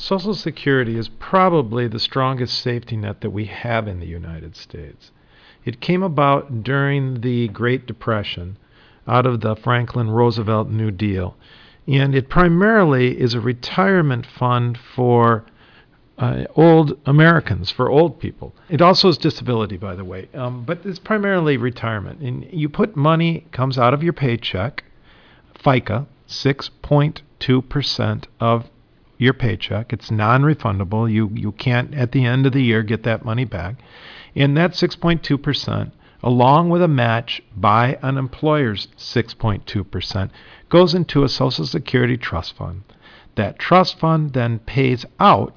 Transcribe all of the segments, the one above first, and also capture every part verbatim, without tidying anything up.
Social Security is probably the strongest safety net that we have in the United States. It came about during the Great Depression out of the Franklin Roosevelt New Deal, and it primarily is a retirement fund for uh, old Americans, for old people. It also is disability, by the way, um, but it's primarily retirement. And you put money, comes out of your paycheck, FICA, six point two percent of your paycheck. It's non-refundable. You you can't at the end of the year get that money back. And that six point two percent, along with a match by an employer's six point two percent, goes into a Social Security trust fund. That trust fund then pays out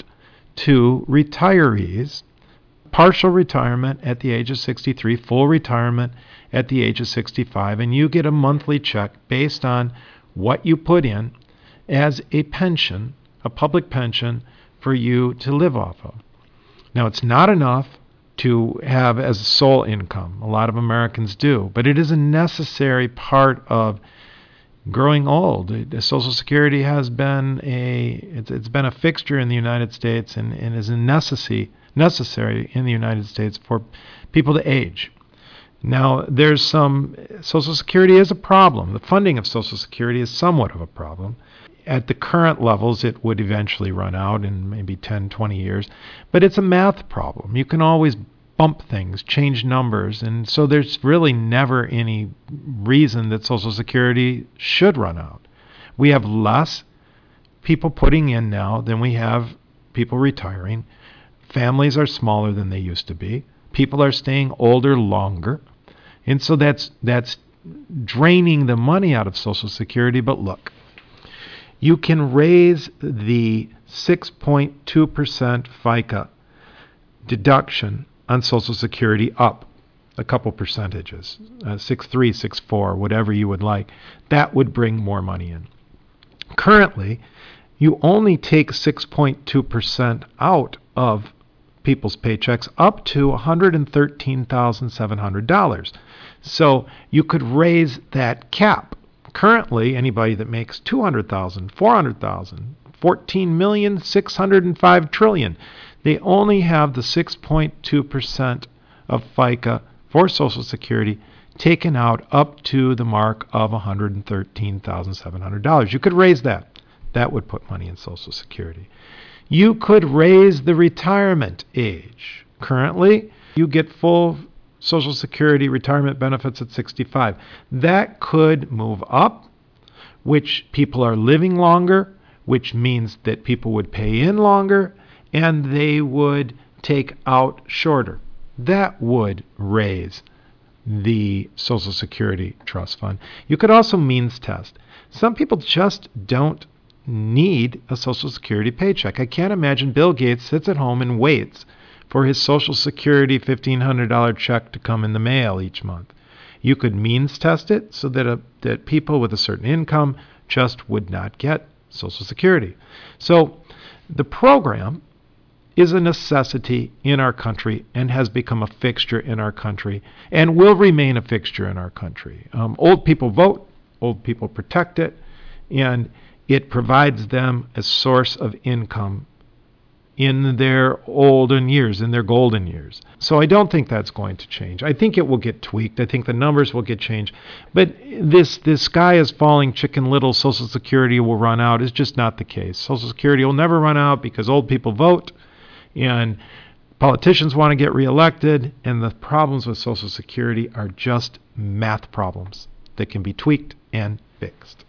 to retirees, partial retirement at the age of sixty-three, full retirement at the age of sixty-five, and you get a monthly check based on what you put in as a pension, a public pension for you to live off of. Now, it's not enough to have as sole income. A lot of Americans do, but it is a necessary part of growing old. Social Security has been a it's, it's been a fixture in the United States and, and is a necessity necessary in the United States for people to age. Now, there's some Social Security is a problem. The funding of Social Security is somewhat of a problem. At the current levels, it would eventually run out in maybe ten, twenty years. But it's a math problem. You can always bump things, change numbers, and so there's really never any reason that Social Security should run out. We have less people putting in now than we have people retiring. Families are smaller than they used to be. People are staying older longer. And so that's that's draining the money out of Social Security. But look, you can raise the six point two percent FICA deduction on Social Security up a couple percentages, uh, six three, six four, whatever you would like. That would bring more money in. Currently, you only take six point two percent out of people's paychecks up to one hundred thirteen thousand seven hundred dollars. So you could raise that cap. Currently, anybody that makes two hundred thousand dollars, four hundred thousand dollars, fourteen million six hundred five trillion dollars, they only have the six point two percent of FICA for Social Security taken out up to the mark of one hundred thirteen thousand seven hundred dollars. You could raise that. That would put money in Social Security. You could raise the retirement age. Currently, you get full Social Security retirement benefits at sixty-five. That could move up, which people are living longer, which means that people would pay in longer, and they would take out shorter. That would raise the Social Security Trust Fund. You could also means test. Some people just don't need a Social Security paycheck. I can't imagine Bill Gates sits at home and waits for his Social Security fifteen hundred dollars check to come in the mail each month. You could means test it so that a, that people with a certain income just would not get Social Security. So the program is a necessity in our country and has become a fixture in our country and will remain a fixture in our country. Um, old people vote, old people protect it, and it provides them a source of income in their olden years, in their golden years. So I don't think that's going to change. I think it will get tweaked. I think the numbers will get changed. But this this sky is falling, Chicken Little, Social Security will run out is just not the case. Social Security will never run out because old people vote and politicians want to get reelected, and the problems with Social Security are just math problems that can be tweaked and fixed.